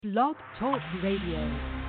Blog Talk Radio.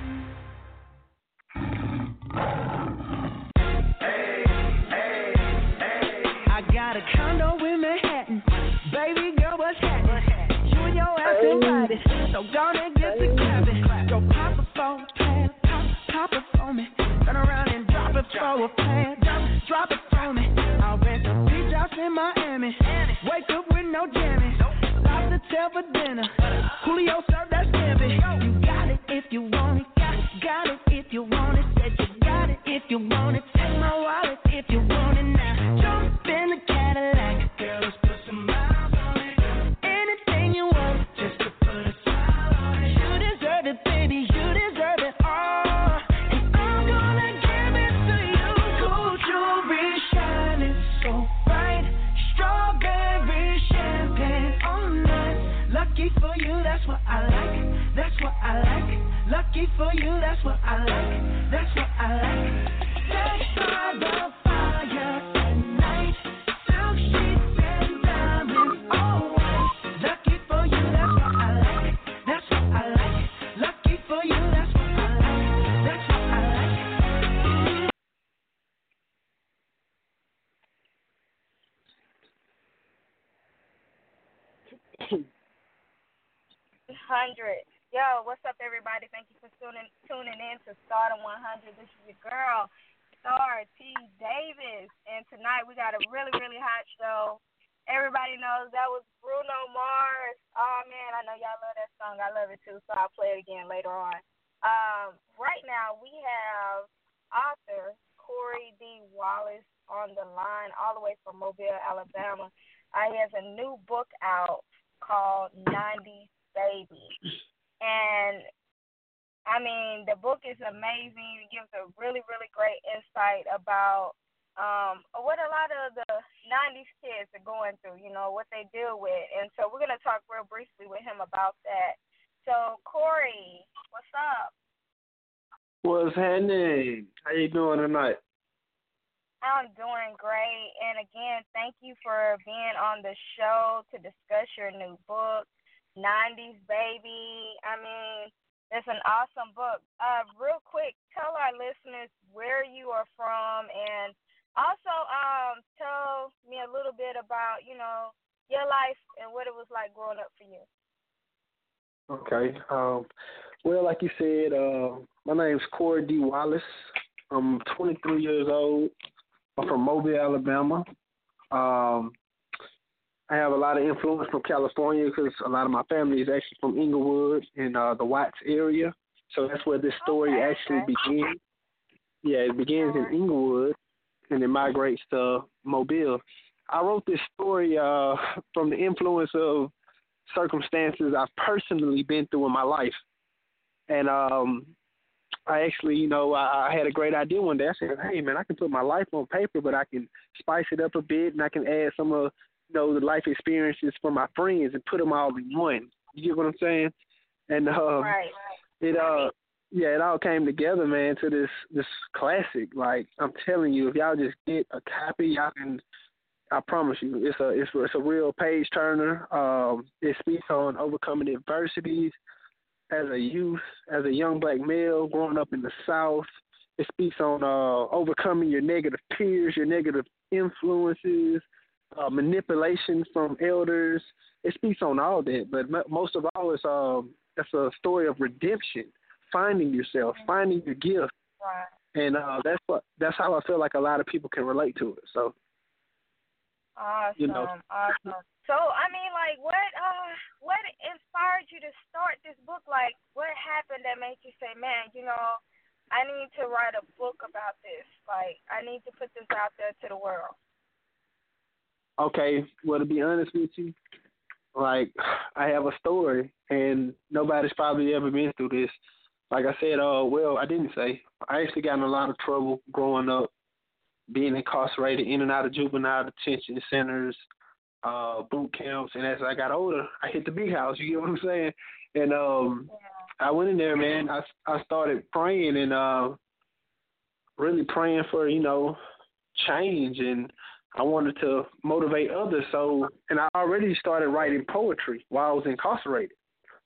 I got a condo in Manhattan. Baby girl, what's happening? You and your ass invited. So gonna get to clapping. Go pop it for a plan. Pop it for me. Turn around and drop it for a plan. Drop it for me. I'll rent a beach house in Miami. Wake up with no jammies. Lobster tail for dinner. Julio served that scampi. You got it if you want it. Got it if you want it. Said you got it if you want it. Take my wallet if you want it now. Jump in the Cadillac. Girl, let's put some miles on it. Anything you want, just to put a smile on it. You deserve it, baby. You deserve it all. And I'm gonna give it to you. Gold jewelry shining so bright. Strawberry champagne on us. Lucky for you, that's what I like. That's what I like. Lucky for you, that's what I like. That's what I like. Let's by the fire at night. Silk sheets and diamonds, all white. Lucky for you, that's what I like. That's what I like. Lucky for you, that's what I like. That's what I like. 100. Yo, what's up, everybody? Thank you for tuning in to Stardom 100. This is your girl, Star T. Davis. And tonight we got a really, really hot show. Everybody knows that was Bruno Mars. Oh, man, I know y'all love that song. I love it, too, so I'll play it again later on. Right now we have author Corey D. Wallace on the line all the way from Mobile, Alabama. He has a new book out called 90s Baby. And, I mean, the book is amazing. It gives a really, really great insight about what a lot of the 90s kids are going through, you know, what they deal with. And so we're going to talk real briefly with him about that. So, Corey, what's up? What's happening? How you doing tonight? I'm doing great. And, again, thank you for being on the show to discuss your new book, 90s Baby. I mean, it's an awesome book. Real quick, tell our listeners where you are from, and also tell me a little bit about, you know, your life and what it was like growing up for you. Okay. Well, like you said, my name's Corey D. Wallace. I'm 23 years old. I'm from Mobile, Alabama. I have a lot of influence from California because a lot of my family is actually from Inglewood in the Watts area. So that's where this story actually begins. Yeah, it begins in Inglewood and it migrates to Mobile. I wrote this story from the influence of circumstances I've personally been through in my life. And I actually, you know, I had a great idea one day. I said, hey, man, I can put my life on paper, but I can spice it up a bit and I can add some of the life experiences for my friends and put them all in one. You get what I'm saying? And Right. it all came together, man, to this classic. Like I'm telling you, if y'all just get a copy, y'all can. I promise you, it's a real page turner. It speaks on overcoming adversities as a youth, as a young black male growing up in the South. It speaks on overcoming your negative peers, your negative influences. Manipulation from elders. It speaks on all that, but most of all, it's a story of redemption, finding yourself, finding your gift, Right. and that's how I feel like a lot of people can relate to it. So, Awesome, you know. awesome. So, I mean, like, what inspired you to start this book? Like, what happened that made you say, man, you know, I need to write a book about this. Like, I need to put this out there to the world. Okay, well, to be honest with you, like, I have a story, and nobody's probably ever been through this. Like I said, I didn't say. I actually got in a lot of trouble growing up, being incarcerated in and out of juvenile detention centers, boot camps, and as I got older, I hit the big house, you get what I'm saying? And I went in there, man. I started praying and really praying for, you know, change, and I wanted to motivate others. So, and I already started writing poetry while I was incarcerated.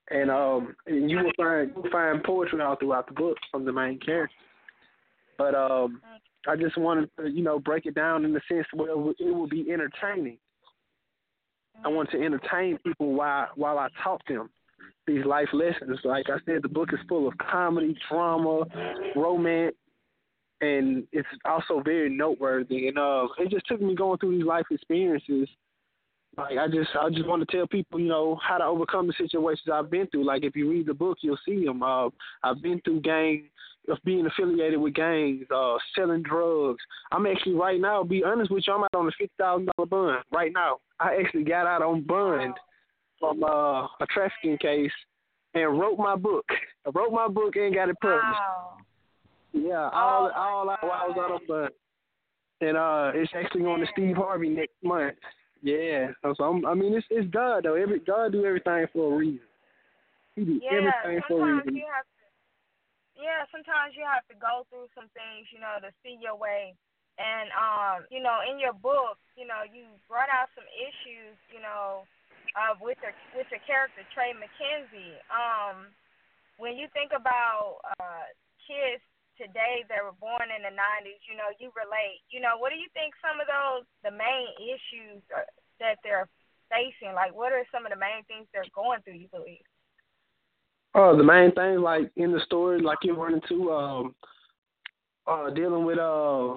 and you will find poetry all throughout the book from the main character. But I just wanted to, break it down in the sense where it will be entertaining. I want to entertain people while I taught them these life lessons. Like I said, the book is full of comedy, drama, romance, and it's also very noteworthy. And it just took me going through these life experiences. Like I just want to tell people, how to overcome the situations I've been through. Like if you read the book, you'll see them. I've been through of being affiliated with gangs, selling drugs. I'm actually right now, be honest with you, I'm out on a $50,000 bond right now. I actually got out on bond from a trafficking case and wrote my book. I wrote my book and got it published. Wow. Yeah, all while I was out on bond. And it's actually going to Steve Harvey next month. Yeah, so it's God though. God do everything for a reason. He do everything for a reason. Sometimes you have to go through some things, to see your way. And in your book, you brought out some issues, with your character Trey McKenzie. When you think about kids today that were born in the 90s, you relate. What do you think some of the main issues that they're facing? Like, what are some of the main things they're going through, you believe? The main thing, like in the story, like you run into dealing with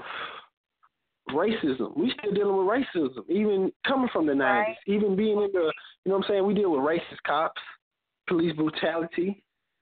racism. We still dealing with racism, even coming from the 90s, right. Even being in the, we deal with racist cops, police brutality.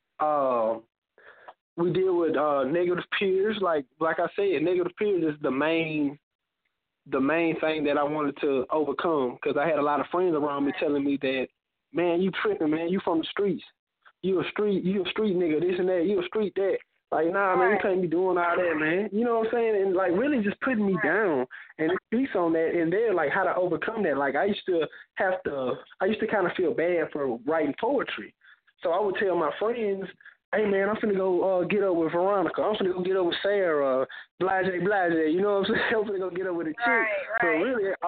We deal with negative peers. Like I said, negative peers is the main thing that I wanted to overcome, because I had a lot of friends around me telling me that, man, you tripping, man, you from the streets. You a street nigga, this and that, you a street that. Like, nah, man, you can't be doing all that, man. You know what I'm saying? And, like, really just putting me down. And it speaks on that. And they're, like, how to overcome that. Like, I used to kind of feel bad for writing poetry. So I would tell my friends, hey, man, I'm finna go get up with Veronica. I'm finna go get up with Sarah, blase. You know what I'm saying? I'm finna go get up with a chick. Right. So really, I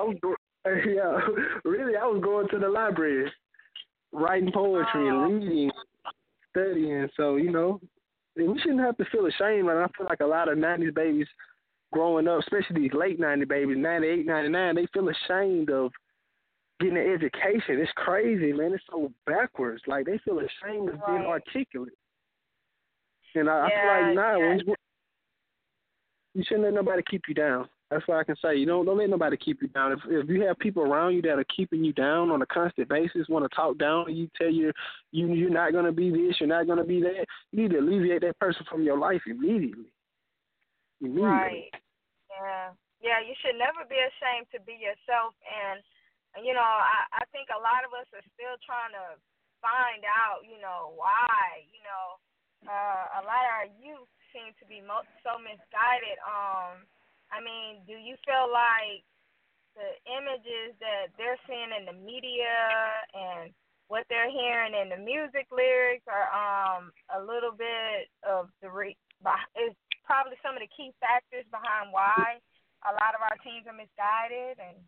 was going to the library, writing poetry and reading, studying. So, we shouldn't have to feel ashamed. And I feel like a lot of 90s babies growing up, especially these late 90s babies, 98, 99, they feel ashamed of getting an education. It's crazy, man. It's so backwards. Like, they feel ashamed of being articulate. And I feel like you shouldn't let nobody keep you down. That's what I can say. Don't let nobody keep you down. If you have people around you that are keeping you down on a constant basis, want to talk down to you, tell you you're not going to be this, you're not going to be that, you need to alleviate that person from your life immediately. Right. Yeah, you should never be ashamed to be yourself. And, I think a lot of us are still trying to find out, why, a lot of our youth seem to be so misguided. Do you feel like the images that they're seeing in the media and what they're hearing in the music lyrics are a little bit of is probably some of the key factors behind why a lot of our teens are misguided? And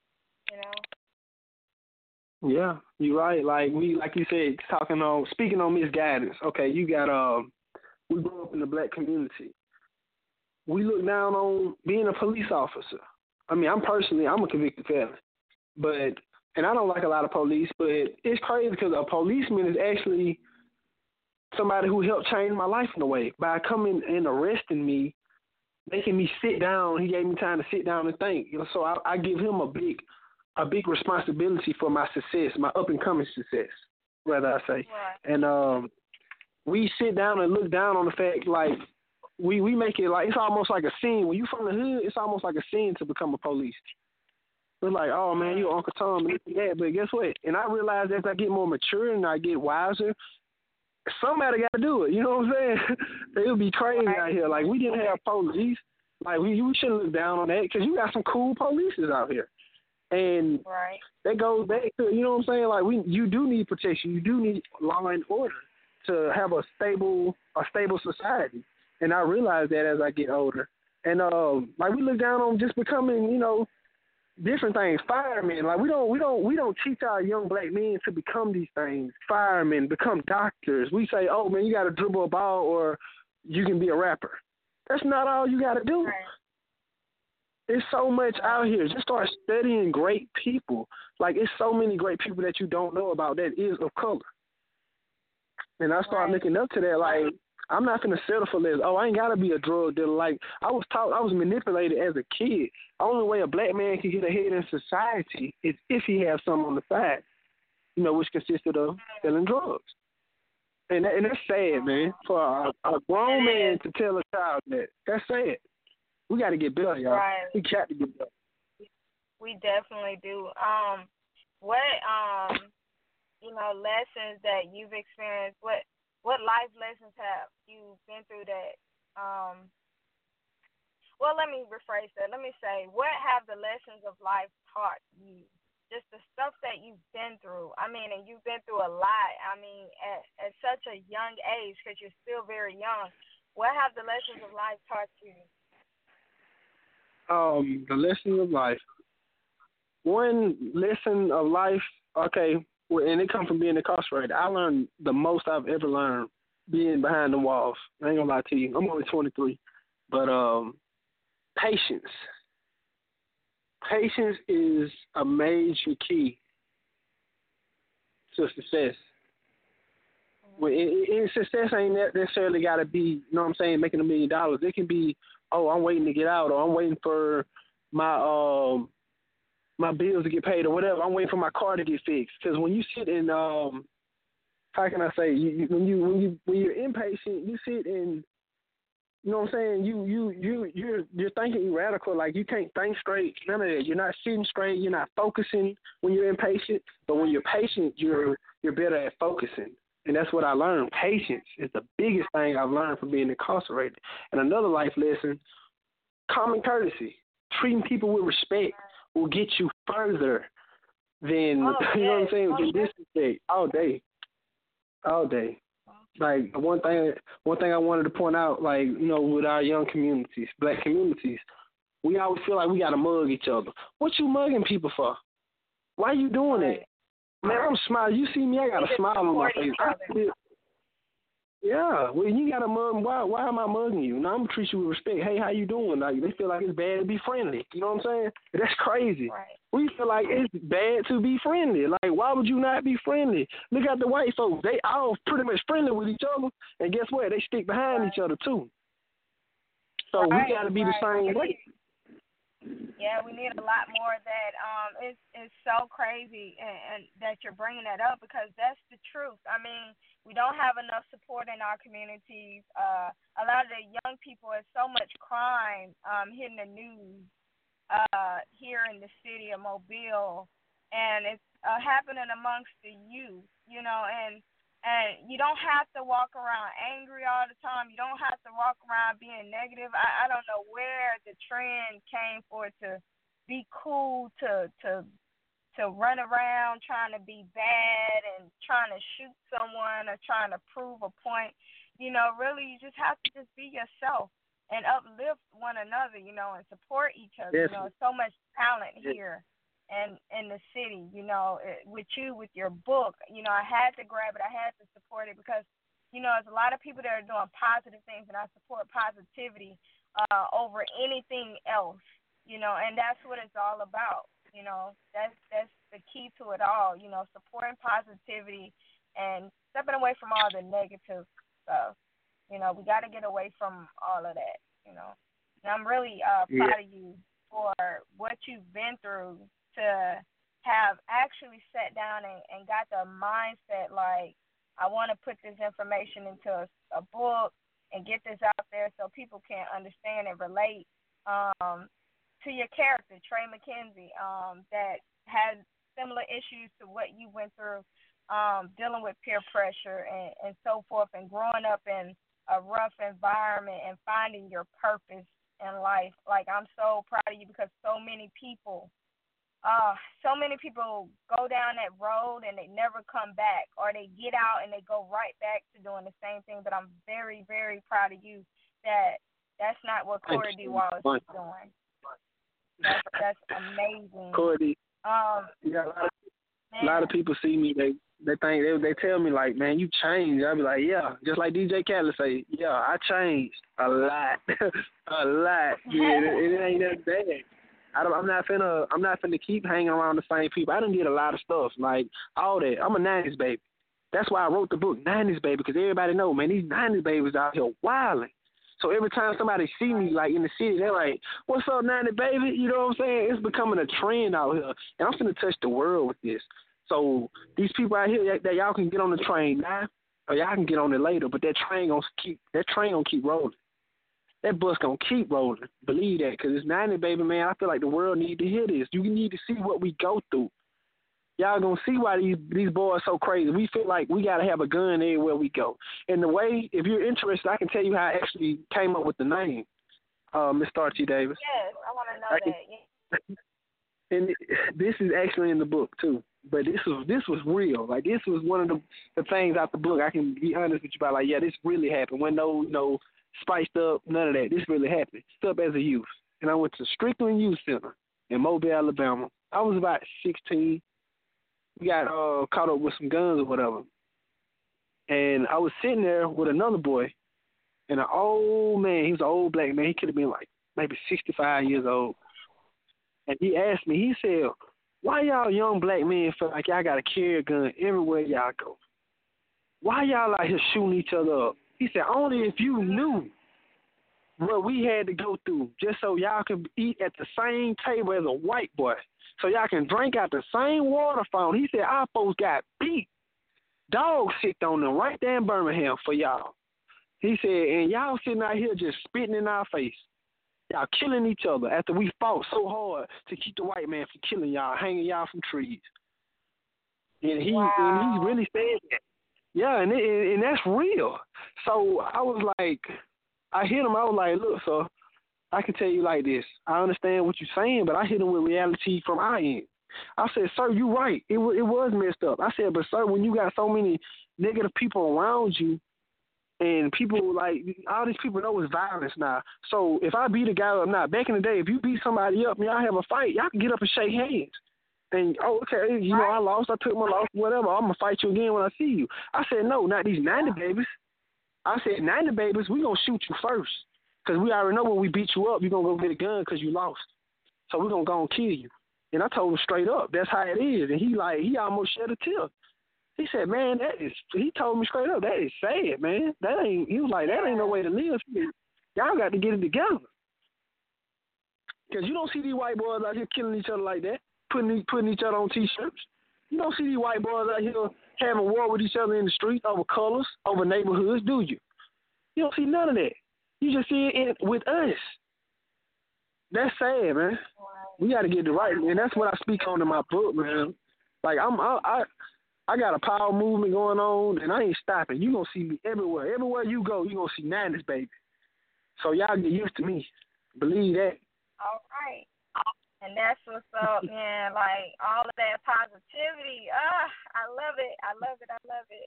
Yeah, you're right. Like you said, speaking on misguidance. Okay, you got we grew up in the black community. We look down on being a police officer. I'm a convicted felon, and I don't like a lot of police, but it's crazy because a policeman is actually somebody who helped change my life in a way by coming and arresting me, making me sit down. He gave me time to sit down and think. So I give him a big responsibility for my success, my up and coming success, rather I say. Right. And we sit down and look down on the fact like. We make it like it's almost like a scene. When you from the hood, it's almost like a scene to become a police. It's like, oh man, you Uncle Tom and this and that. But guess what? And I realize as I get more mature and I get wiser, somebody got to do it. You know what I'm saying? It would be crazy out here. Like we didn't have police. Like we shouldn't look down on that because you got some cool polices out here. And that goes back to, you know what I'm saying? Like you do need protection. You do need law and order to have a stable society. And I realize that as I get older. And, we look down on just becoming, different things. Firemen, like we don't teach our young black men to become these things. Firemen, become doctors. We say, oh man, you got to dribble a ball or you can be a rapper. That's not all you got to do. Right. There's so much out here. Just start studying great people. Like, it's so many great people that you don't know about that is of color. And I started looking up to that. Like, I'm not going to settle for this. Oh, I ain't got to be a drug dealer. Like, I was manipulated as a kid. The only way a black man can get ahead in society is if he has something on the side, which consisted of selling drugs. And that's sad, man, for a grown man to tell a child that. That's sad. We got to get better, y'all. Right. We got to get better. We definitely do. What lessons that you've experienced? What life lessons have you been through that? Well, let me rephrase that. Let me say, what have the lessons of life taught you? Just the stuff that you've been through. I mean, and you've been through a lot. I mean, at such a young age, because you're still very young. What have the lessons of life taught you? The lessons of life. One lesson of life, okay, and it comes from being incarcerated. I learned the most I've ever learned being behind the walls. I ain't gonna lie to you. I'm only 23, but patience. Patience is a major key to success. Well, success ain't necessarily got to be, making $1 million. It can be, oh, I'm waiting to get out, or I'm waiting for my my bills to get paid, or whatever. I'm waiting for my car to get fixed. Because when you sit in, how can I say, when you're impatient, you sit in. You know what I'm saying? You're thinking radical, like you can't think straight. None of that. You're not sitting straight. You're not focusing when you're impatient. But when you're patient, you're better at focusing. And that's what I learned. Patience is the biggest thing I've learned from being incarcerated. And another life lesson: common courtesy. Treating people with respect will get you further than you know what I'm saying. Than disrespect all day. Like one thing I wanted to point out, like, with our young communities, black communities, we always feel like we gotta mug each other. What you mugging people for? Why you doing it? Man, I'm smiling. You see me, I got a smile on my face. Yeah, well, you got to mug. Why am I mugging you? Now I'm gonna treat you with respect. Hey, how you doing? Like, they feel like it's bad to be friendly. You know what I'm saying? That's crazy. Right. We feel like it's bad to be friendly. Like, why would you not be friendly? Look at the white folks. They all pretty much friendly with each other, and guess what? They stick behind each other too. So we got to be the same way. Yeah, we need a lot more of that. It's so crazy and that you're bringing that up, because that's the truth. I mean, we don't have enough support in our communities. A lot of the young people, there's so much crime hitting the news here in the city of Mobile, and it's happening amongst the youth, and you don't have to walk around angry all the time. You don't have to walk around being negative. I don't know where the trend came for it to be cool to run around trying to be bad and trying to shoot someone or trying to prove a point. Really, you just have to just be yourself and uplift one another, and support each other. Yes. So much talent here. And in the city, with your book, I had to grab it. I had to support it because, there's a lot of people that are doing positive things, and I support positivity over anything else, and that's what it's all about. That's the key to it all, supporting positivity and stepping away from all the negative stuff. We got to get away from all of that, And I'm really proud of you for what you've been through, to have actually sat down and got the mindset, like, I want to put this information into a book and get this out there so people can understand and relate to your character, Trey McKenzie, that had similar issues to what you went through, dealing with peer pressure and so forth, and growing up in a rough environment and finding your purpose in life. Like, I'm so proud of you, because so many people go down that road and they never come back, or they get out and they go right back to doing the same thing. But I'm very, very proud of you that that's not what Corey D. Wallace is doing. That's amazing. Cordy. Yeah, a lot of people see me. They think they tell me like, man, you changed. I be like, yeah, just like DJ Khaled say, yeah, I changed a lot, a lot. Yeah, it ain't that bad. I'm not finna keep hanging around the same people. I done did a lot of stuff, like all that. I'm a 90s baby. That's why I wrote the book, 90s Baby, because everybody know, man, these 90s babies out here wilding. So every time somebody see me, like, in the city, they're like, what's up, 90s baby? You know what I'm saying? It's becoming a trend out here. And I'm finna touch the world with this. So these people out here, that y'all can get on the train now, or y'all can get on it later, but that train gonna keep rolling. That bus gonna keep rolling. Believe that, because it's 90s baby, man. I feel like the world need to hear this. You need to see what we go through. Y'all gonna see why these boys so crazy. We feel like we gotta have a gun everywhere we go. And the way, if you're interested, I can tell you how I actually came up with the name, Miss Starchy Davis. Yes, I want to know that. Yeah. And this is actually in the book too. But this was real. Like, this was one of the things out the book. I can be honest with you about, like, yeah, this really happened. When no spiced up, none of that. This really happened. Up as a youth, and I went to Strickland Youth Center in Mobile, Alabama. I was about 16. We got caught up with some guns or whatever. And I was sitting there with another boy, and an old man, he was an old black man, he could have been like maybe 65 years old. And he asked me, he said, why y'all young black men feel like y'all got to carry a gun everywhere y'all go? Why y'all out here shooting each other up? He said, only if you knew what we had to go through just so y'all could eat at the same table as a white boy. So y'all can drink out the same water fountain. He said, our folks got beat. Dogs sicked on them right there in Birmingham for y'all. He said, and y'all sitting out here just spitting in our face. Y'all killing each other after we fought so hard to keep the white man from killing y'all, hanging y'all from trees. And he really said that. Yeah, and that's real. So I was like, I hit him. I was like, look, sir, I can tell you like this. I understand what you're saying, but I hit him with reality from our end. I said, sir, you're right. It was messed up. I said, but sir, when you got so many negative people around you, and people, like, all these people know it's violence now. So if I beat a guy up now, back in the day, if you beat somebody up and y'all have a fight, y'all can get up and shake hands. And, okay, you know, I lost, I took my loss, whatever, I'm going to fight you again when I see you. I said, no, not these 90 babies. I said, 90 babies, we going to shoot you first. Because we already know when we beat you up, you're going to go get a gun because you lost. So we're going to go and kill you. And I told him straight up, that's how it is. And he almost shed a tear. He said, man, he told me straight up, that is sad, man. He was like, that ain't no way to live. Y'all got to get it together. Because you don't see these white boys out here killing each other like that, putting each other on T-shirts. You don't see these white boys out here having war with each other in the street over colors, over neighborhoods, do you? You don't see none of that. You just see it with us. That's sad, man. We got to get it right, and that's what I speak on in my book, man. Like, I got a power movement going on, and I ain't stopping. You going to see me everywhere. Everywhere you go, you going to see 90s, baby. So y'all get used to me. Believe that. All right. And that's what's up, man. Like, all of that positivity. I love it. I love it. I love it.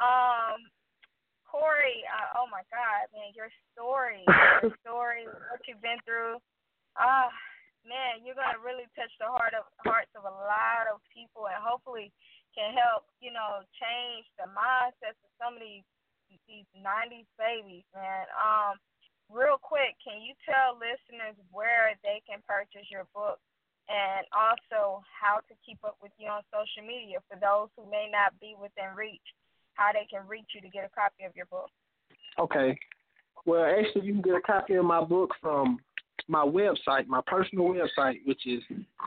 Corey, oh, my God, man, your story, what you've been through. Man, you're going to really touch the hearts of a lot of people, and hopefully can help, change the mindsets of some of these 90s babies, man. Real quick, can you tell listeners where they can purchase your book and also how to keep up with you on social media for those who may not be within reach, how they can reach you to get a copy of your book? Okay. Well, actually, you can get a copy of my book from my website, my personal website, which is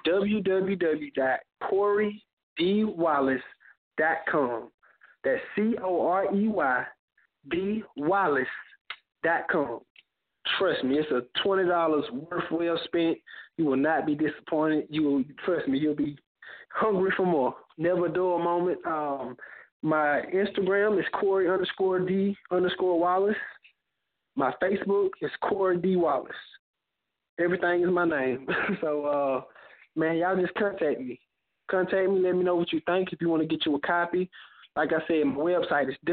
www.CoreyDWallace.com. That's CoreyDWallace.com. Trust me, it's a $20 worth well spent. You will not be disappointed. Trust me, you'll be hungry for more. Never a dull moment. My Instagram is Corey_D_Wallace. My Facebook is Corey D. Wallace. Everything is my name. So, man, y'all just contact me. Contact me. Let me know what you think. If you want to get you a copy, like I said, my website is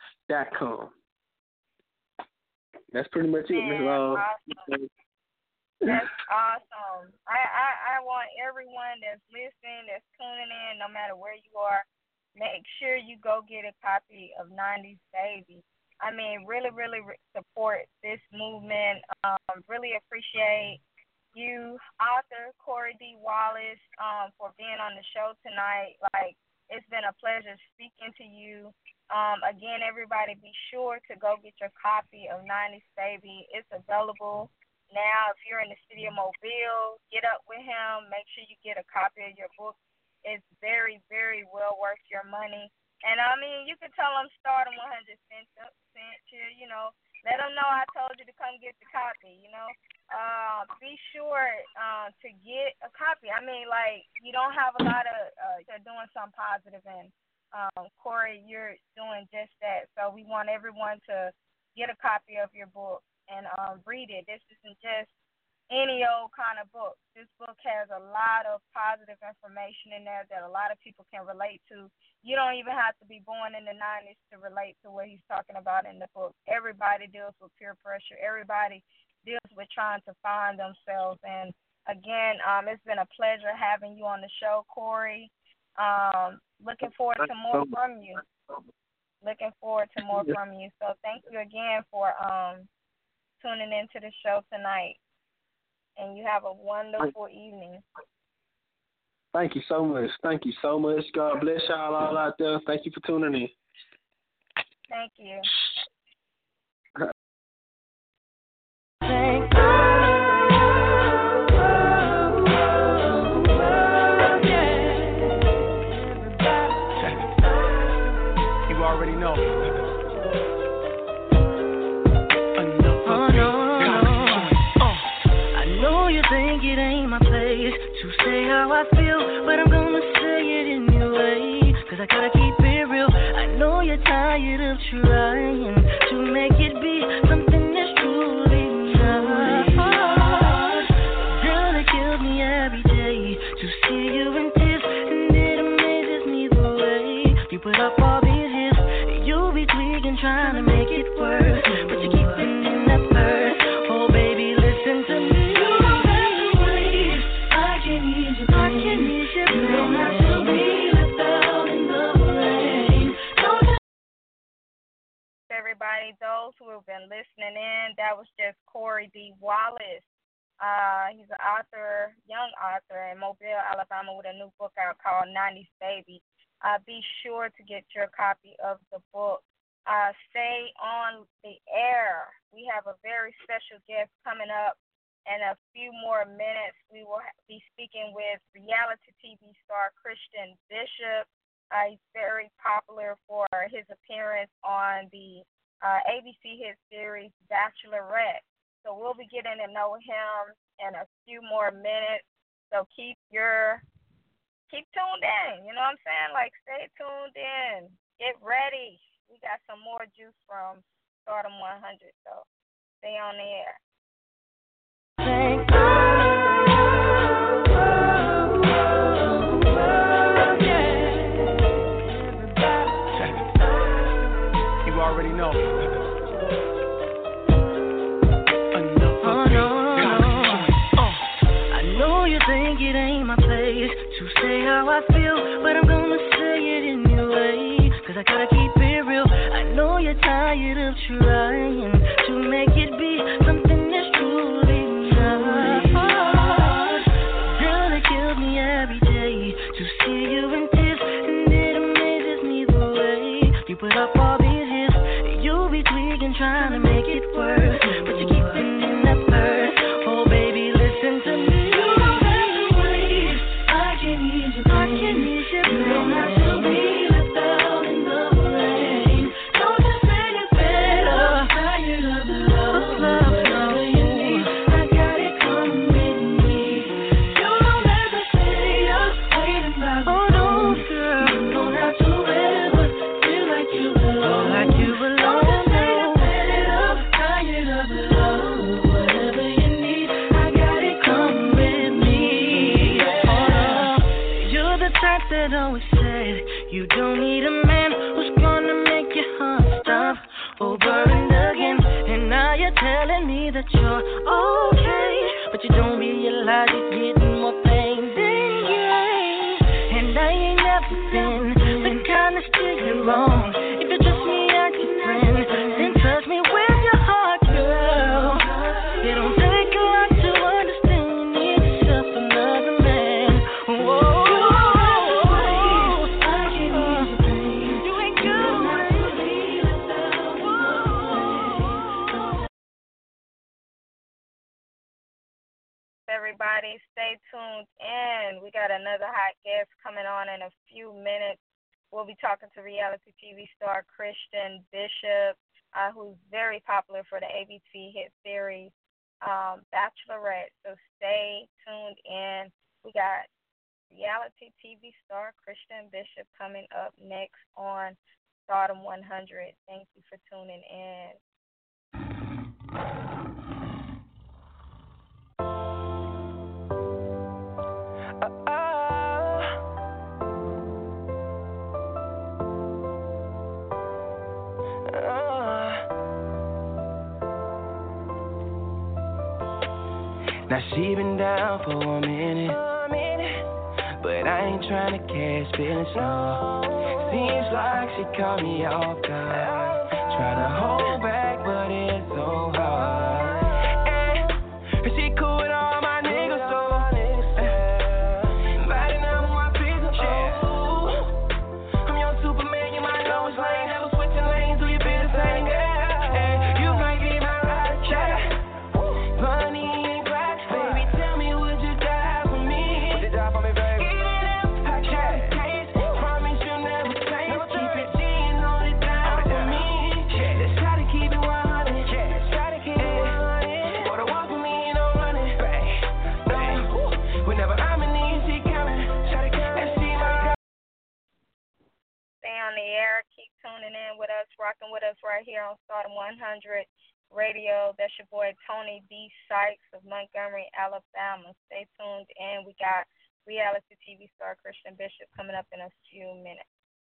www.CoreyDWallace.com. That's pretty much it, Miss Love. Awesome. That's awesome. I want everyone that's listening, that's tuning in, no matter where you are, make sure you go get a copy of 90s Baby. I mean, really, really support this movement. Really appreciate you, author Corey D. Wallace, for being on the show tonight. Like, it's been a pleasure speaking to you. Again, everybody, be sure to go get your copy of 90s Baby. It's available now. If you're in the city of Mobile, get up with him. Make sure you get a copy of your book. It's very, very well worth your money. And, I mean, you can tell them Stardom 100 cents here, you know. Let them know I told you to come get the copy, you know. Be sure to get a copy. I mean, like, you don't have a lot of you're doing something positive, and Corey, you're doing just that. So we want everyone to get a copy of your book and read it. This isn't just any old kind of book. This book has a lot of positive information in there that a lot of people can relate to. You don't even have to be born in the 90s to relate to what he's talking about in the book. Everybody deals with peer pressure. Everybody deals with trying to find themselves. And, again, it's been a pleasure having you on the show, Corey. Looking forward to more from you. Looking forward to more from you. So thank you again for tuning into the show tonight. And you have a wonderful evening. Thank you so much. Thank you so much. God bless y'all all out there. Thank you for tuning in. Thank you. You already know. Think it ain't my place to say how I feel, but I'm gonna say it anyway, cause I gotta keep it real. I know you're tired of trying to make it be something that's truly not. Girl, it kills me every day to see you in tears, and it amazes me the way you put up all these years. You be tweaking, trying to make it worse, but you keep it in that purse. Oh baby, listen to me. Everybody, those who have been listening in, that was just Corey D. Wallace. He's an author, young author in Mobile, Alabama, with a new book out called 90s Baby. Be sure to get your copy of the book. Stay on the air. We have a very special guest coming up. In a few more minutes, we will be speaking with reality TV star Christian Bishop. He's very popular for his appearance on the ABC hit series Bachelorette. So we'll be getting to know him in a few more minutes. So keep tuned in. You know what I'm saying? Like, stay tuned in. Get ready. We got some more juice from Stardom 100. So stay on the air. You already know. I know you think it ain't my place to say how I feel, but I'm gonna say it anyway, cause I gotta keep it real. I know you're tired of trying to make it be something that's truly not. Girl, it kills me every day to see you in tears, and it amazes me the way you put up all these years. You be tweaking, trying to make it worse, but you keep it in that purse. Oh baby, listen to me. You don't have to wait. I can ease your pain. You don't have to be left out in the rain. Don't just make it better. Tired of the love. Whatever you need, I got it coming with me. You don't have to stay up waiting by the phone. Girl, you don't have to ever feel like you belong. Don't just make it better. Tired of the love. everybody. Stay tuned in. We got another hot guest coming on in a few minutes. We'll be talking to reality TV star Christian Bishop, who's very popular for the ABC hit series Bachelorette. So stay tuned in. We got reality TV star Christian Bishop coming up next on Stardom 100. Thank you for tuning in. Now she been down for a minute, but I ain't tryna catch feelings, no. Seems like she caught me off guard, tryna hold back, but it's so hard. And she cool with all my niggas, so inviting them on my business, oh. I'm your Superman, you might know it's lame, never switching lanes, do your business, same girl. You might be my ride or die, funny. Tuning in with us, rocking with us right here on Stardom 100 Radio. That's your boy Tony D. Sykes of Montgomery, Alabama. Stay tuned in. We got reality TV star Christian Bishop coming up in a few minutes.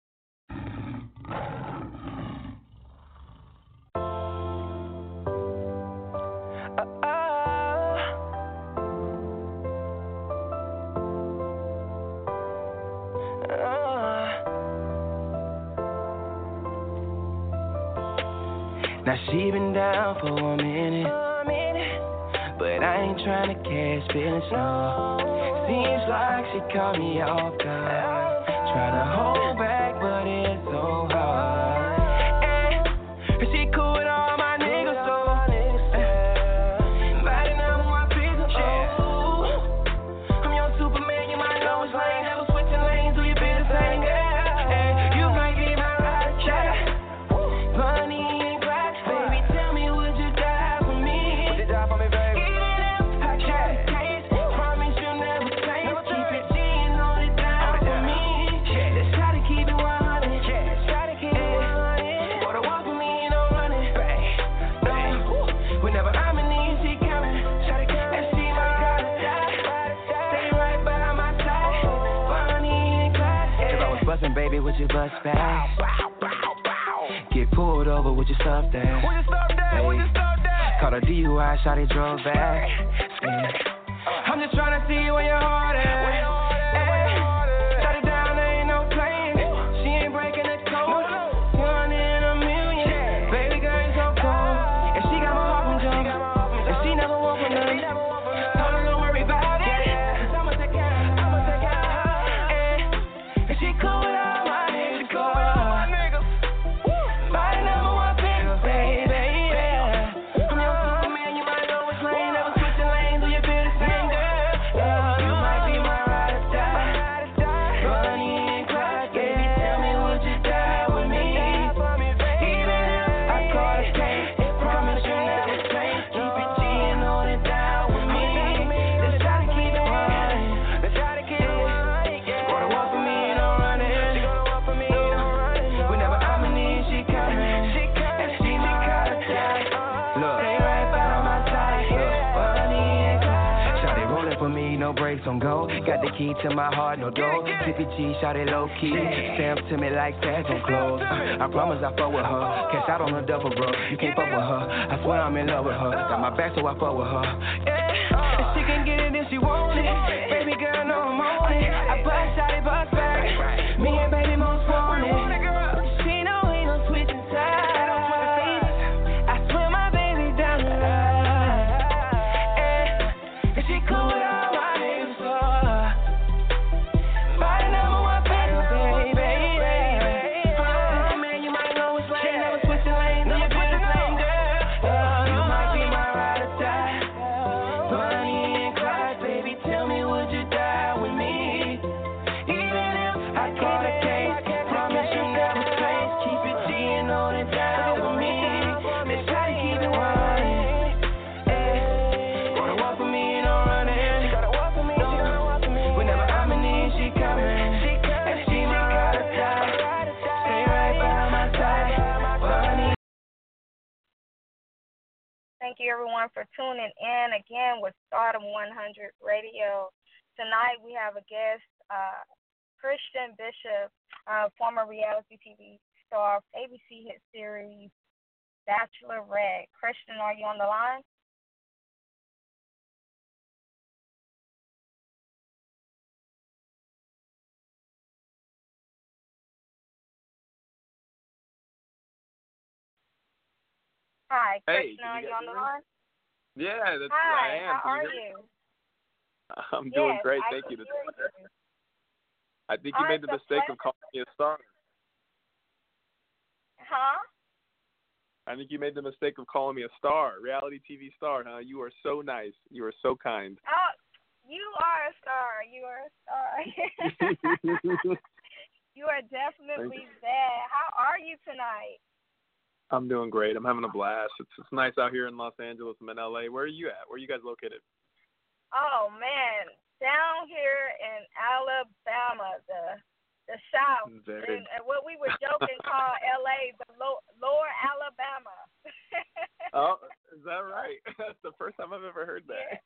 Now she been down for a minute, but I ain't tryna catch feelings, no. Seems like she caught me off guard, tryna hold back, but it's so hard. And she cool with all my niggas, so inviting them on my business, oh. I'm your Superman, you might know it's lame, never switching lanes, do your business, same girl. You might be my ride or die, funny. Baby, would you bust back? Get pulled over, would you stop that? Hey. Caught a DUI, shawty drove back. I'm just tryna see where your heart at. Shut it down, there ain't no playing. She ain't breaking the code. 1 in a million. Baby girl, it's so cold. And she got my heart from jump. And she never walk with me. Don't worry about it. Cause I'ma take care. And she cool with all my niggas. My number one pick, baby. I'm your Superman, you might know it's lame. Never switching lanes, do you feel the same, girl? You might be my ride or die. Bonnie and Clyde, baby, tell me would you die with me? Even if I call it case, promise you never change. Keep it G and hold it down with me. Let's try to keep it running. Wanna walk for me, don't run it. Whenever I'm in need, she coming. And she my kind of type. Look, stay right by my side. Bonnie and Clyde. Shawty rolling for me, no brakes on go. Got the key to my heart, no door. Tippy G, shawty low key. Stamps to me like tags on clothes. I promise I fuck with her. Cash out on the double, bro. You can't fuck with her. I swear I'm in love with her. Got my back, so I fuck with her. Yeah, and she can get it if she want it. Baby girl, no I'm on it. I bust shawty, bust back. Me and baby most want it. She know ain't no switching sides. I swear my baby down the line. And she cool with all my niggas, so my number one pick, baby. Man, you might know it's lame. Never switching lanes, do your business, same girl. You might be my ride or die. Bonnie and Clyde, Thank you, everyone, for tuning in again with Stardom 100 Radio. Tonight we have a guest, Christian Bishop, former reality TV star of ABC hit series Bachelorette. Christian, are you on the line? Hi, Christian, are you on the line? Yeah, I am. Hi, how are you? I'm doing great, I thank you. can hear you. I think you made the mistake of calling me a star. Huh? I think you made the mistake of calling me a star, reality TV star, huh? You are so nice. You are so kind. Oh, you are a star. You are a star. You are definitely that. How are you tonight? I'm doing great. I'm having a blast. It's nice out here in Los Angeles. I'm in LA. Where are you at? Where are you guys located? Oh man, down here in Alabama, the South, and what we were joking call LA, the Lower Alabama. Oh, is that right? That's the first time I've ever heard that.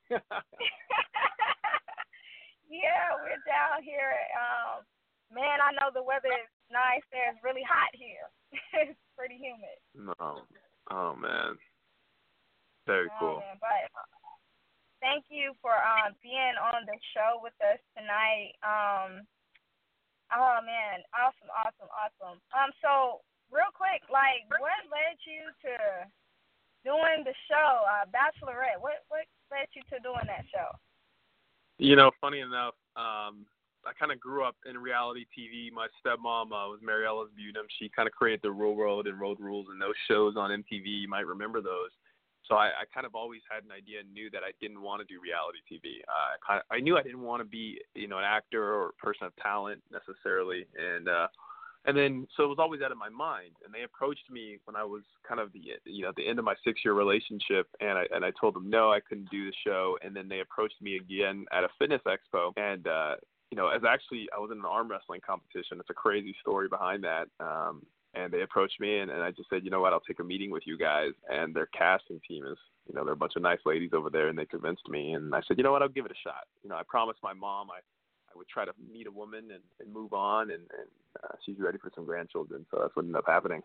Yeah, we're down here. Man, I know the weather is nice there. It's really hot here. It's pretty humid. No. Oh, man. Very cool. Man, but thank you for being on the show with us tonight. Oh, man. Awesome. So, real quick, like, what led you to doing the show, Bachelorette? What led you to doing that show? You know, funny enough, I kind of grew up in reality TV. My stepmom was Mary Ellis Budem. She kind of created the Real World and Road Rules and those shows on MTV. You might remember those. So I kind of always had an idea and knew that I didn't want to do reality TV. I knew I didn't want to be, you know, an actor or a person of talent necessarily. And then so it was always out of my mind. And they approached me when I was kind of at the end of my 6-year relationship, and I told them no, I couldn't do the show. And then they approached me again at a fitness expo, and you know, as actually I was in an arm wrestling competition. It's a crazy story behind that. And they approached me, and I just said, you know what, I'll take a meeting with you guys. And their casting team is, you know, they're a bunch of nice ladies over there, and they convinced me. And I said, you know what, I'll give it a shot. You know, I promised my mom I would try to meet a woman and move on, and she's ready for some grandchildren. So that's what ended up happening.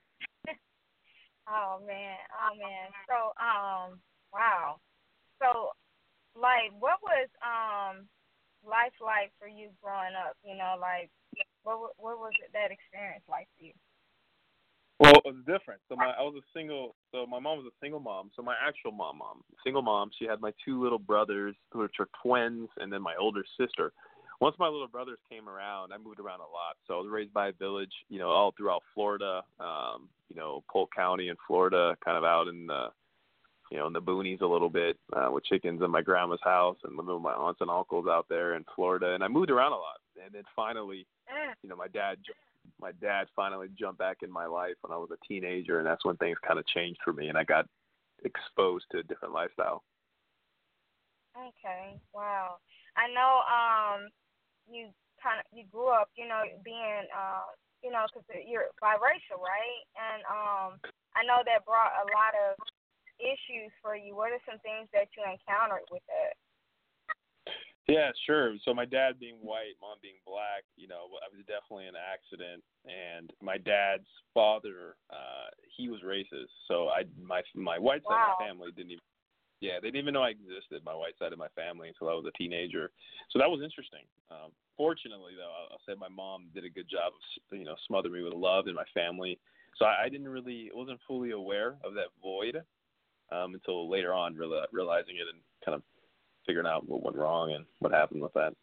Oh, man. So, wow. So, like, what was life like for you growing up? You know, like, what was that experience like for you? Well, it was different. So my mom was a single mom. So my actual single mom, she had my 2 little brothers, which are twins, and then my older sister. Once my little brothers came around, I moved around a lot. So I was raised by a village, you know, all throughout Florida, you know, Polk County in Florida, kind of out in the, you know, in the boonies a little bit, with chickens in my grandma's house and living with my aunts and uncles out there in Florida. And I moved around a lot. And then finally, you know, my dad finally jumped back in my life when I was a teenager, and that's when things kind of changed for me, and I got exposed to a different lifestyle. Okay, wow. I know you grew up, you know, being, you know, because you're biracial, right? And I know that brought a lot of issues for you. What are some things that you encountered with that? Yeah, sure. So my dad being white, mom being black, you know, I was definitely an accident. And my dad's father, he was racist. So my white side of my family they didn't even know I existed, my white side of my family, until I was a teenager. So that was interesting. Fortunately, though, I'll say my mom did a good job of, you know, smothering me with love in my family. So I wasn't fully aware of that void until later on, realizing it and kind of figuring out what went wrong and what happened with that.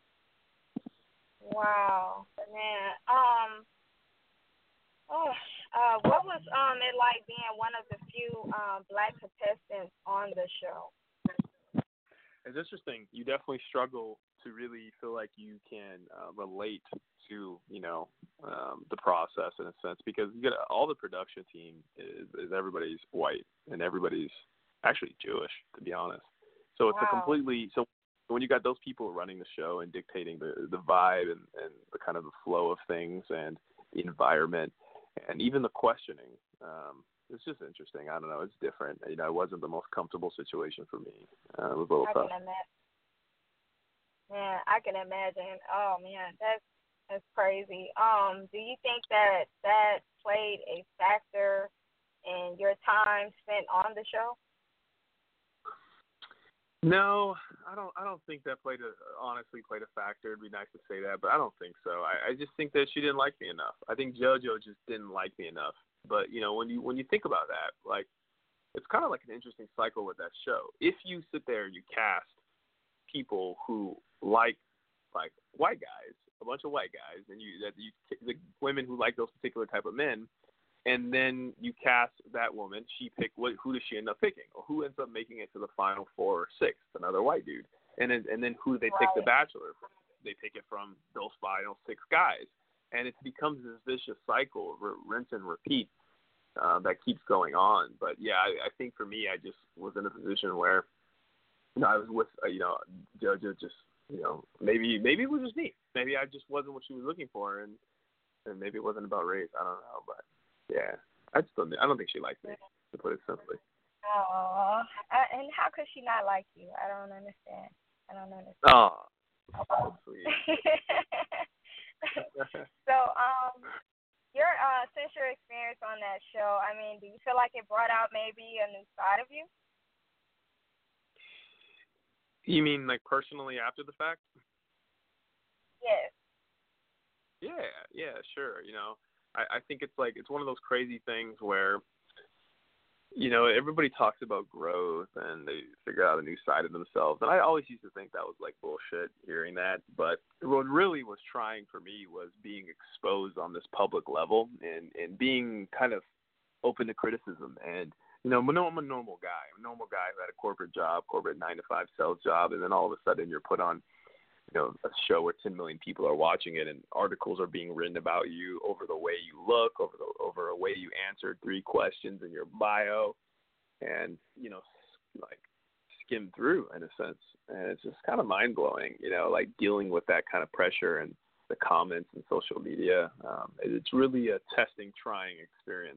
Wow, man. What was it like being one of the few black contestants on the show? It's interesting. You definitely struggle to really feel like you can relate to, you know, the process in a sense, because you get all the production team is everybody's white and everybody's actually Jewish, to be honest. So it's so when you got those people running the show and dictating the vibe and the kind of the flow of things and the environment, and even the questioning. It's just interesting. I don't know. It's different. You know, it wasn't the most comfortable situation for me. It was a little tough. Man, I can imagine. Oh man, that's crazy. Do you think that played a factor in your time spent on the show? No, I don't think that honestly played a factor. It'd be nice to say that, but I don't think so. I just think that she didn't like me enough. I think JoJo just didn't like me enough. But you know, when you think about that, like, it's kind of like an interesting cycle with that show. If you sit there and you cast people who like white guys, a bunch of white guys, and the women who like those particular type of men, and then you cast that woman, who does she end up picking, or who ends up making it to the final 4 or 6? Another white dude, and then who do they pick the Bachelor from? They pick it from those final 6 guys, and it becomes this vicious cycle, rinse and repeat, that keeps going on. But yeah, I think for me, I just was in a position where, you know, I was with, JoJo just, you know, maybe it was just me. Maybe I just wasn't what she was looking for, and maybe it wasn't about race. I don't know, but yeah, I don't think she liked me, to put it simply. Oh, and how could she not like you? I don't understand. Oh, so sweet. So, since your experience on that show, I mean, do you feel like it brought out maybe a new side of you? You mean like personally after the fact? Yes. Yeah, sure. You know, I think it's one of those crazy things where, you know, everybody talks about growth and they figure out a new side of themselves. And I always used to think that was like bullshit, hearing that. But what really was trying for me was being exposed on this public level and being kind of open to criticism. And, you know, I'm a normal guy. I'm a normal guy who had a corporate 9-to-5 sales job. And then all of a sudden you're put on, you know, a show where 10 million people are watching it, and articles are being written about you over the way you look, over a way you answered 3 questions in your bio, and, you know, like, skim through in a sense. And it's just kind of mind blowing, you know, like dealing with that kind of pressure and the comments and social media. It's really a testing, trying experience.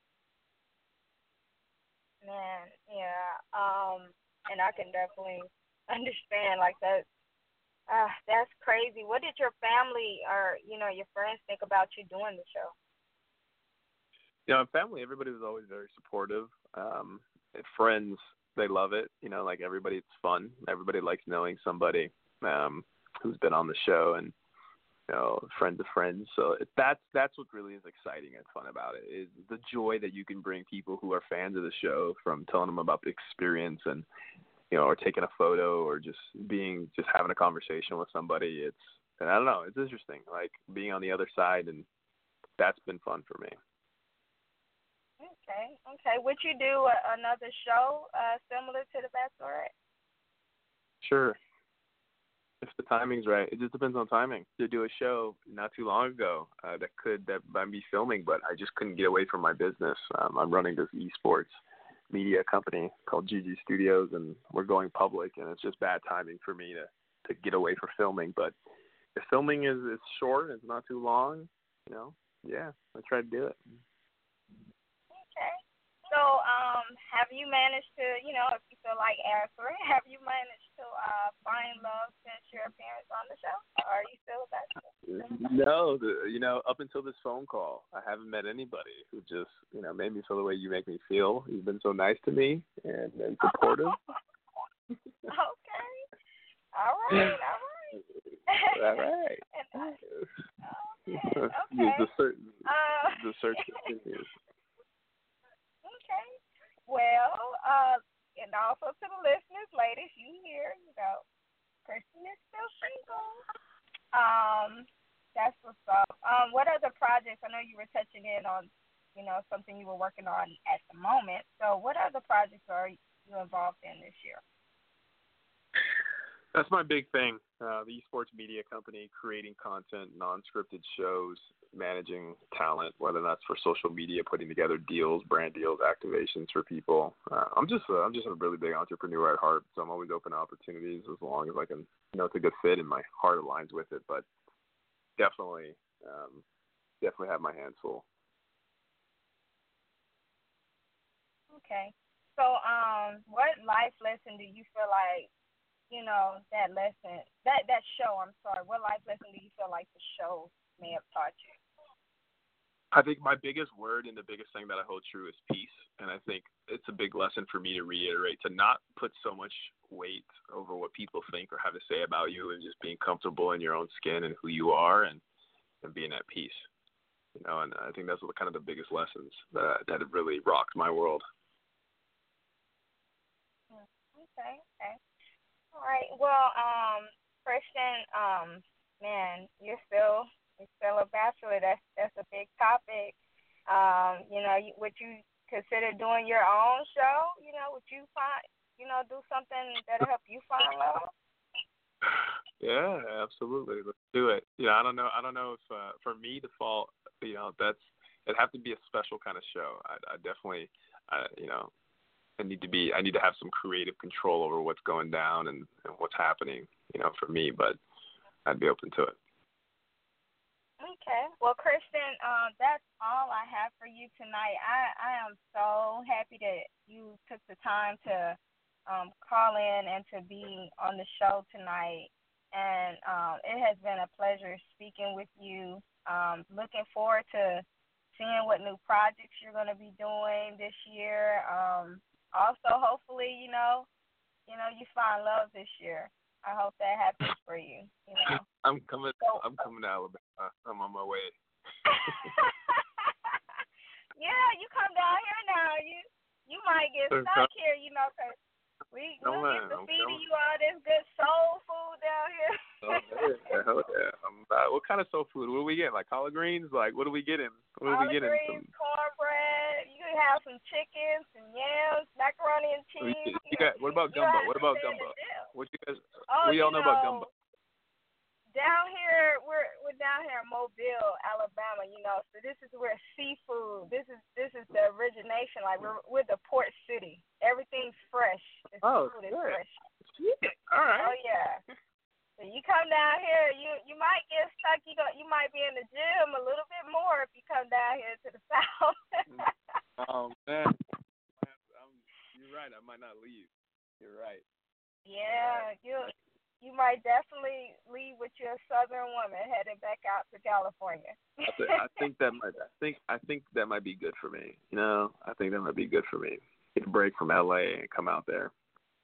Man, yeah. And I can definitely understand like that. That's crazy. What did your family or, you know, your friends think about you doing the show? You know, family, everybody was always very supportive. Friends, they love it. You know, like everybody, it's fun. Everybody likes knowing somebody who's been on the show, and, you know, friends of friends. So that's what really is exciting and fun about it, is the joy that you can bring people who are fans of the show from telling them about the experience, and, you know, or taking a photo, or just having a conversation with somebody. And I don't know, it's interesting, like being on the other side, and that's been fun for me. Okay. Would you do another show similar to The Bachelorette? Sure. If the timing's right. It just depends on timing. To do a show not too long ago that might be filming, but I just couldn't get away from my business. I'm running this esports media company called GG Studios, and we're going public, and it's just bad timing for me to get away from filming. But if filming is short, it's not too long, you know, yeah, I try to do it. Okay. So, have you managed to, you know, if you feel like answering, have you managed to find love since your appearance on the show? Or are you still a bachelor? No, you know, up until this phone call, I haven't met anybody who just, you know, made me feel the way you make me feel. You've been so nice to me and supportive. Okay. All right. All right. Okay. The search continues. Okay. Well, and also to the listeners, ladies, you hear, you know, Kristen is still single. That's what's up. What other projects? I know you were touching in on, you know, something you were working on at the moment. So what other projects are you involved in this year? That's my big thing. The esports media company, creating content, non-scripted shows, managing talent, whether that's for social media, putting together deals, brand deals, activations for people. I'm just a really big entrepreneur at heart, so I'm always open to opportunities as long as I can, you know, it's a good fit and my heart aligns with it. But definitely have my hands full. Okay. So, what life lesson do you feel like, that lesson, that show, I'm sorry, what life lesson do you feel like the show may have taught you? I think my biggest word and the biggest thing that I hold true is peace. And I think it's a big lesson for me to reiterate, to not put so much weight over what people think or have to say about you, and just being comfortable in your own skin and who you are, and being at peace. And I think that's kind of the biggest lessons that have really rocked my world. Okay. All right. Well, Christian, man, you're still a bachelor. That's a big topic. Would you consider doing your own show? Would you do something that'll help you find love? Yeah, absolutely. Let's do it. I don't know if for me to fall, it'd have to be a special kind of show. I definitely, I need to have some creative control over what's going down and what's happening, for me, but I'd be open to it. Okay. Well, Christian, that's all I have for you tonight. I am so happy that you took the time to call in and to be on the show tonight. And it has been a pleasure speaking with you. Looking forward to seeing what new projects you're going to be doing this year. Also, hopefully, you find love this year. I hope that happens for you. I'm coming to Alabama. I'm on my way. Yeah, you come down here now. You might get stuck here, because we'll get to feeding you all this good soul food down here. Hell yeah. What kind of soul food? What do we get? Like collard greens? Like, what are we getting? Collard greens, cornbread. You can have some chicken, some yams, macaroni and cheese. What about gumbo? What about gumbo? What y'all know about gumbo? Down here, we're down here in Mobile, Alabama. So this is where seafood. This is the origination. Like we're the port city. Everything's fresh. This food is fresh. All right. Oh yeah. So you come down here, you might get stuck. You might be in the gym a little bit more if you come down here to the south. Oh man, you're right. I might not leave. You're right. Yeah, you might definitely leave with your southern woman heading back out to California. I think that might be good for me. I think that might be good for me. Get a break from LA and come out there.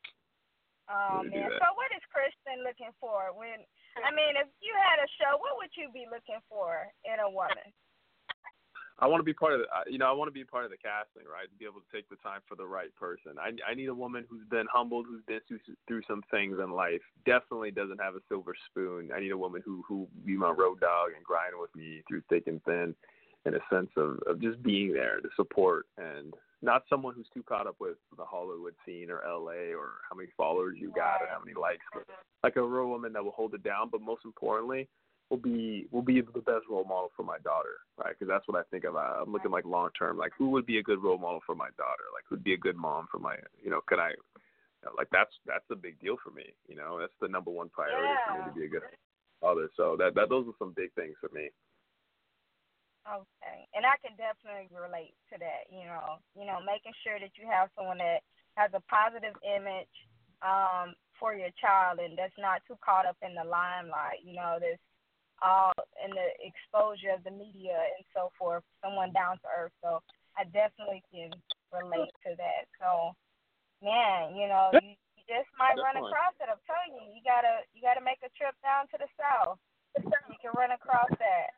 Oh man. So what is Christian looking for if you had a show, what would you be looking for in a woman? I want to be part of I want to be part of the casting, right? To be able to take the time for the right person. I need a woman who's been humbled, who's been through some things in life. Definitely doesn't have a silver spoon. I need a woman who be my road dog and grind with me through thick and thin, in a sense of just being there to support, and not someone who's too caught up with the Hollywood scene or LA or how many followers you got or how many likes. But like a real woman that will hold it down, but most importantly, will be the best role model for my daughter, right? Because that's what I think about. I'm looking like long term, like who would be a good role model for my daughter? Like who'd be a good mom for my, could I, like that's a big deal for me. That's the number one priority for me, to be a good father. So that those are some big things for me. Okay, and I can definitely relate to that. Making sure that you have someone that has a positive image for your child, and that's not too caught up in the limelight. This all in the exposure of the media and so forth. Someone down to earth. So I definitely can relate to that. So, man, you just might run across it. I'm telling you, you gotta make a trip down to the south. You can run across that.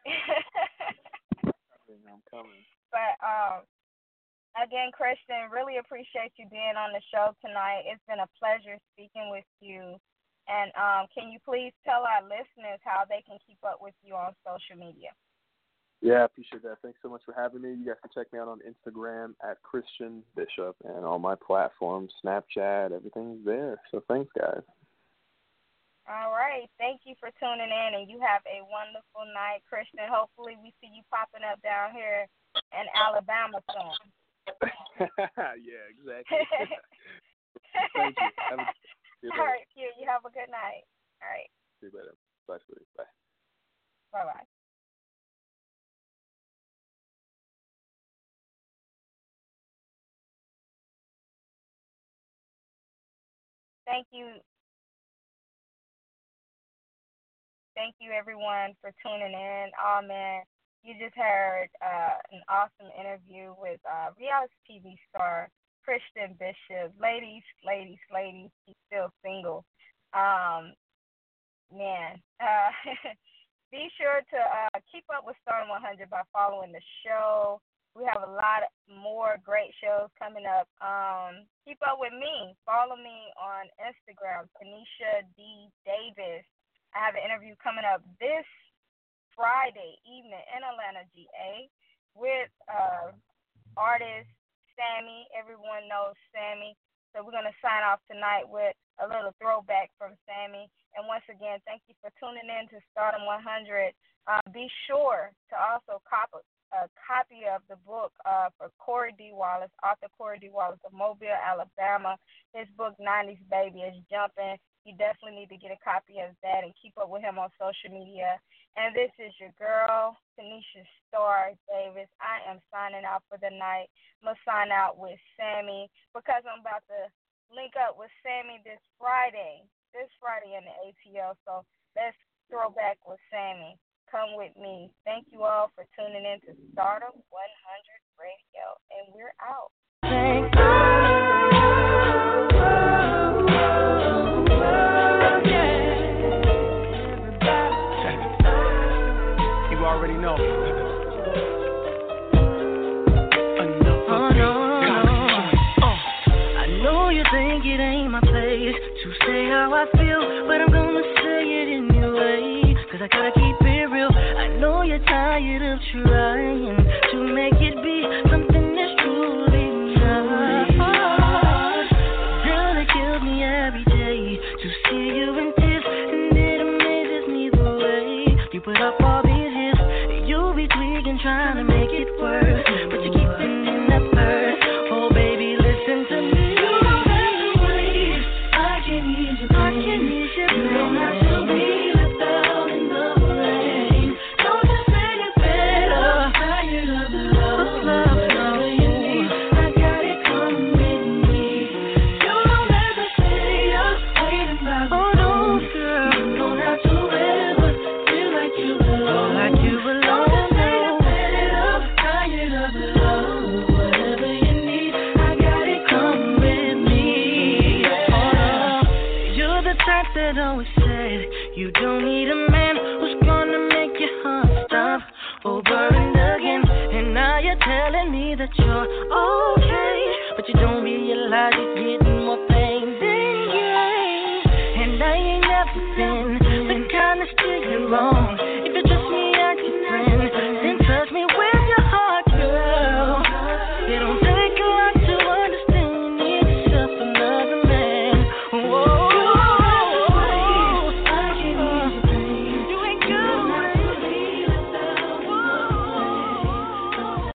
I'm coming. But again, Christian, really appreciate you being on the show tonight. It's been a pleasure speaking with you. And can you please tell our listeners how they can keep up with you on social media? Yeah, I appreciate that. Thanks so much for having me. You guys can check me out on Instagram at Christian Bishop, and all my platforms, Snapchat, everything's there. So thanks, guys. All right. Thank you for tuning in, and you have a wonderful night, Christian. Hopefully we see you popping up down here in Alabama soon. Yeah, exactly. Thank you. All right, you have a good night. All right. See you later. Bye, sweetie. Bye. Bye-bye. Thank you. Thank you, everyone, for tuning in. Oh, man, you just heard an awesome interview with reality TV star Christian Bishop. Ladies, he's still single. Be sure to keep up with Stardom 100 by following the show. We have a lot more great shows coming up. Keep up with me. Follow me on Instagram, Tanisha D. Davis. I have an interview coming up this Friday evening in Atlanta, GA, with artist Sammy. Everyone knows Sammy. So we're going to sign off tonight with a little throwback from Sammy. And once again, thank you for tuning in to Stardom 100. Be sure to also copy a copy of the book for Corey D. Wallace, author Corey D. Wallace of Mobile, Alabama. His book, 90s Baby, is jumping. You definitely need to get a copy of that and keep up with him on social media. And this is your girl, Tanisha Star Davis. I am signing out for the night. I'm going to sign out with Sammy because I'm about to link up with Sammy this Friday in the ATL. So let's throw back with Sammy. Come with me. Thank you all for tuning in to Stardom 100 Radio, and we're out. You already know. I know you think it ain't my place to say how I feel, but I'm gonna say it anyway, 'cause I gotta keep it real. I know you're tired of trying to make it be something that's truly not. Girl, it kills me every day to see you in tears, and it amazes me the way you put up all these years. You be tweaking, trying to make it worse, but you keep it in that purse. Oh, baby, listen to me. You don't have to wait. I can ease your pain. You don't have to be left out in the rain. Don't just make it better. Tired of the love. Whatever you need, I got it coming with me. You don't have to stay up waiting by the phone. Girl, you don't have to ever feel like you belong. Don't just make it better. Tired of the love. Whatever you need, I got it coming with me. You're the type that always said you don't need a man who's gonna make your heart stop over and again. And now you're telling me that you're okay, but you don't realize you're getting more pain than gain. And I ain't never been the kind to steer you wrong.